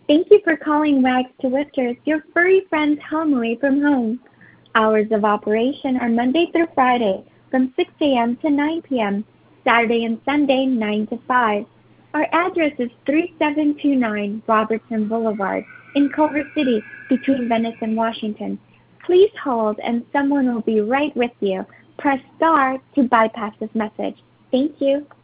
Thank you for calling Wags to Whiskers, your furry friend's home away from home. Hours of operation are Monday through Friday from 6 a.m. to 9 p.m., Saturday and Sunday 9 to 5. Our address is 3729 Robertson Boulevard in Culver City between Venice and Washington. Please hold and someone will be right with you. Press star to bypass this message. Thank you.